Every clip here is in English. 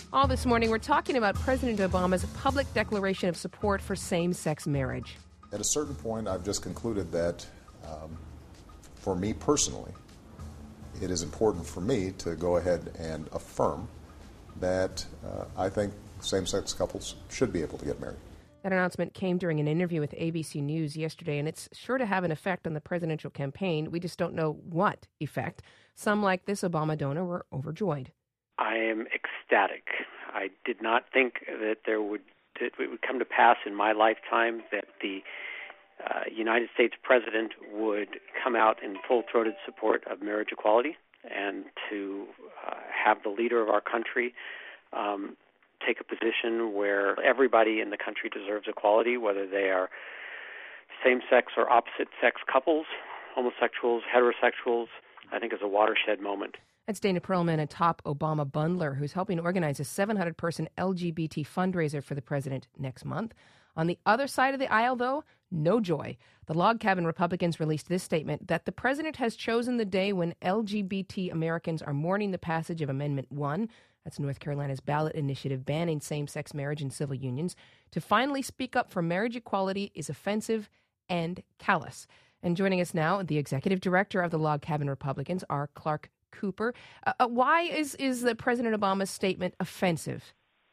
All this morning, we're talking about President Obama's public declaration of support for same-sex marriage. At a certain point, I've just concluded that, for me personally, it is important for me to go ahead and affirm that I think same-sex couples should be able to get married. That announcement came during an interview with ABC News yesterday, and it's sure to have an effect on the presidential campaign. We just don't know what effect. Some, like this Obama donor, were overjoyed. I am ecstatic. I did not think that it would come to pass in my lifetime that the United States president would come out in full-throated support of marriage equality, and to have the leader of our country take a position where everybody in the country deserves equality, whether they are same-sex or opposite-sex couples, homosexuals, heterosexuals, I think is a watershed moment. That's Dana Perlman, a top Obama bundler who's helping organize a 700-person LGBT fundraiser for the president next month. On the other side of the aisle, though, no joy. The Log Cabin Republicans released this statement that the president has chosen the day when LGBT Americans are mourning the passage of Amendment 1, that's North Carolina's ballot initiative banning same-sex marriage and civil unions, to finally speak up for marriage equality is offensive and callous. And joining us now, the executive director of the Log Cabin Republicans, R. Clark Cooper. Why is the President Obama's statement offensive?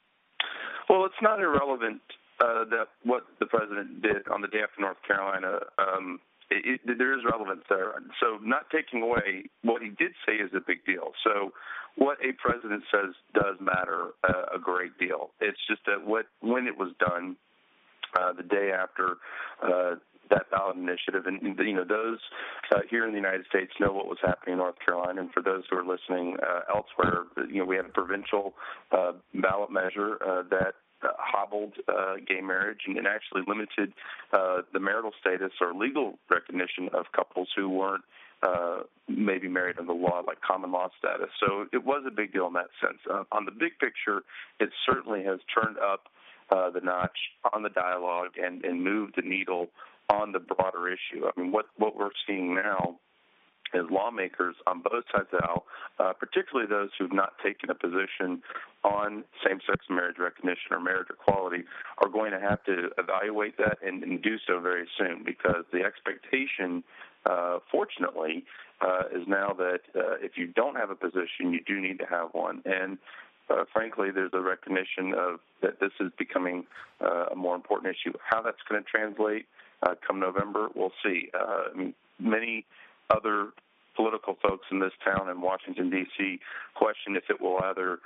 Well, it's not irrelevant that what the president did on the day after North Carolina. There is relevance there. So not taking away what he did say is a big deal. So what a president says does matter a great deal. It's just that when it was done the day after that ballot initiative, and those here in the United States know what was happening in North Carolina, and for those who are listening elsewhere, we had a provincial ballot measure that hobbled gay marriage and actually limited the marital status or legal recognition of couples who weren't maybe married under law, like common law status. So it was a big deal in that sense. On the big picture, it certainly has turned up the notch on the dialogue and moved the needle on the broader issue. I mean, what we're seeing now is lawmakers on both sides of the aisle, particularly those who've not taken a position on same-sex marriage recognition or marriage equality, are going to have to evaluate that and do so very soon, because the expectation, fortunately, is now that if you don't have a position, you do need to have one. And frankly, there's a recognition of that this is becoming a more important issue. How that's going to translate come November, we'll see. Many other political folks in this town in Washington, D.C. question if it will either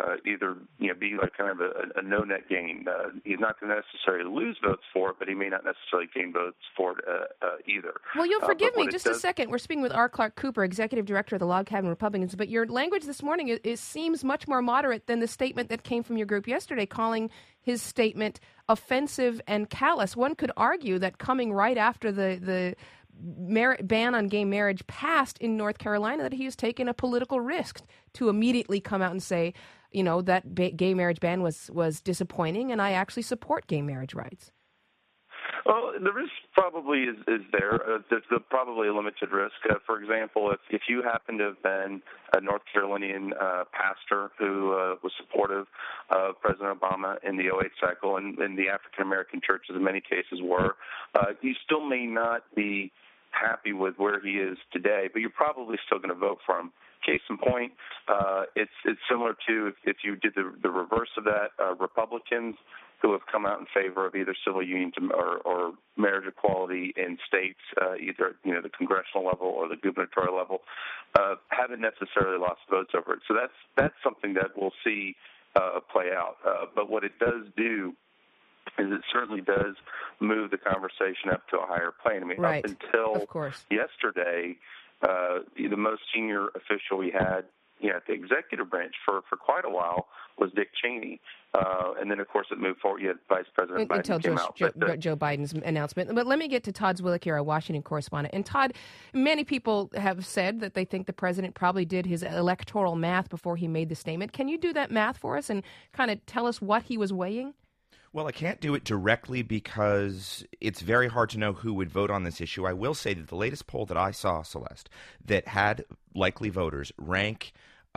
be like kind of a no-net gain. He's not going to necessarily lose votes for it, but he may not necessarily gain votes for it either. Well, you'll forgive me just a second. We're speaking with R. Clark Cooper, Executive Director of the Log Cabin Republicans, but your language this morning it seems much more moderate than the statement that came from your group yesterday, calling his statement offensive and callous. One could argue that coming right after the ban on gay marriage passed in North Carolina, that he has taken a political risk to immediately come out and say, that gay marriage ban was disappointing, and I actually support gay marriage rights. Well, the risk probably is there. There's probably a limited risk. For example, if you happen to have been a North Carolinian pastor who was supportive of President Obama in the 2008 cycle, and the African-American churches in many cases were, you still may not be happy with where he is today, but you're probably still going to vote for him. Case in point, it's similar to if you did the reverse of that. Republicans who have come out in favor of either civil unions or marriage equality in states, either the congressional level or the gubernatorial level, haven't necessarily lost votes over it. So that's something that we'll see play out. But what it does do is it certainly does move the conversation up to a higher plane. I mean, right. Up until yesterday, the most senior official we had at the executive branch for quite a while was Dick Cheney. And then, of course, it moved forward. You had Vice President Biden until came out. Joe Biden's announcement. But let me get to Todd Zwillich here, our Washington correspondent. And Todd, many people have said that they think the president probably did his electoral math before he made the statement. Can you do that math for us and kind of tell us what he was weighing? Well, I can't do it directly because it's very hard to know who would vote on this issue. I will say that the latest poll that I saw, Celeste, that had likely voters rank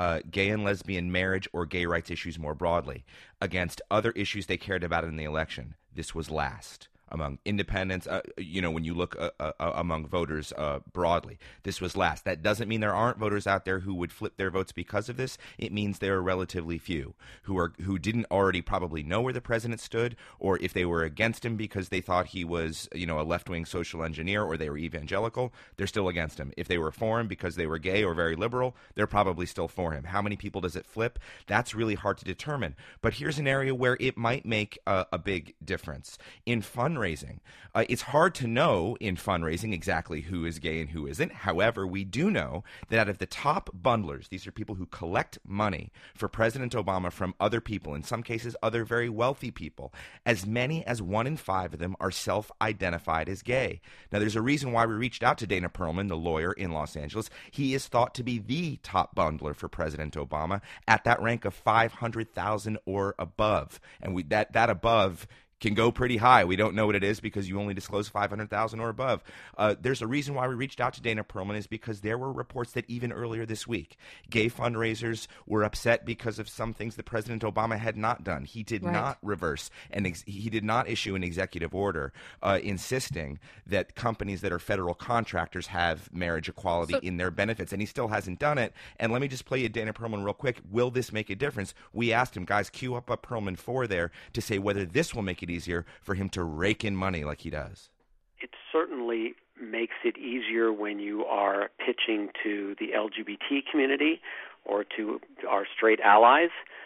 gay and lesbian marriage or gay rights issues more broadly against other issues they cared about in the election, this was last. Among independents, when you look among voters broadly, this was last. That doesn't mean there aren't voters out there who would flip their votes because of this. It means there are relatively few who didn't already probably know where the president stood, or if they were against him because they thought he was, a left-wing social engineer or they were evangelical, they're still against him. If they were for him because they were gay or very liberal, they're probably still for him. How many people does it flip? That's really hard to determine. But here's an area where it might make a big difference. In fundraising, it's hard to know in fundraising exactly who is gay and who isn't. However, we do know that out of the top bundlers, these are people who collect money for President Obama from other people, in some cases other very wealthy people, as many as 1 in 5 of them are self-identified as gay. Now, there's a reason why we reached out to Dana Perlman, the lawyer in Los Angeles. He is thought to be the top bundler for President Obama at that rank of 500,000 or above. And that above can go pretty high. We don't know what it is because you only disclose 500,000 or above. There's a reason why we reached out to Dana Perlman is because there were reports that even earlier this week, gay fundraisers were upset because of some things that President Obama had not done. He did not reverse, and he did not issue an executive order insisting that companies that are federal contractors have marriage equality in their benefits, and he still hasn't done it. And let me just play you Dana Perlman real quick. Will this make a difference? We asked him, guys, cue up a Perlman 4 there to say whether this will make it easier for him to rake in money like he does. It certainly makes it easier when you are pitching to the LGBT community or to our straight allies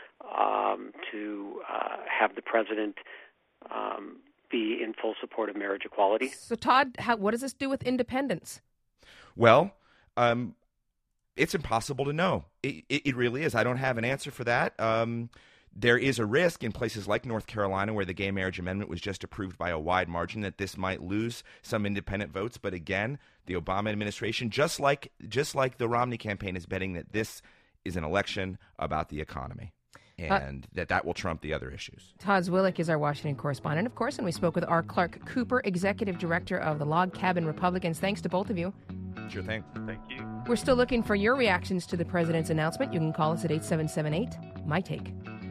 to have the president be in full support of marriage equality. So, Todd, what does this do with independents? Well, it's impossible to know. It really is. I don't have an answer for that. There is a risk in places like North Carolina, where the gay marriage amendment was just approved by a wide margin, that this might lose some independent votes. But again, the Obama administration, just like the Romney campaign, is betting that this is an election about the economy, and that will trump the other issues. Todd Zwillich is our Washington correspondent, of course, and we spoke with R. Clark Cooper, executive director of the Log Cabin Republicans. Thanks to both of you. Sure thing. Thank you. We're still looking for your reactions to the president's announcement. You can call us at 8778-MY-TAKE.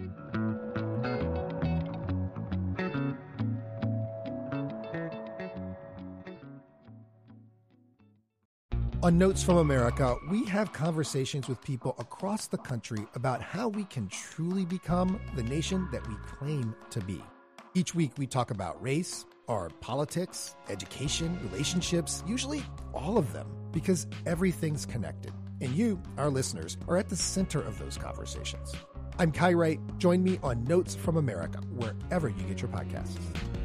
On Notes from America, we have conversations with people across the country about how we can truly become the nation that we claim to be. Each week, we talk about race, our politics, education, relationships, usually all of them, because everything's connected. And you, our listeners, are at the center of those conversations. I'm Kai Wright. Join me on Notes from America, wherever you get your podcasts.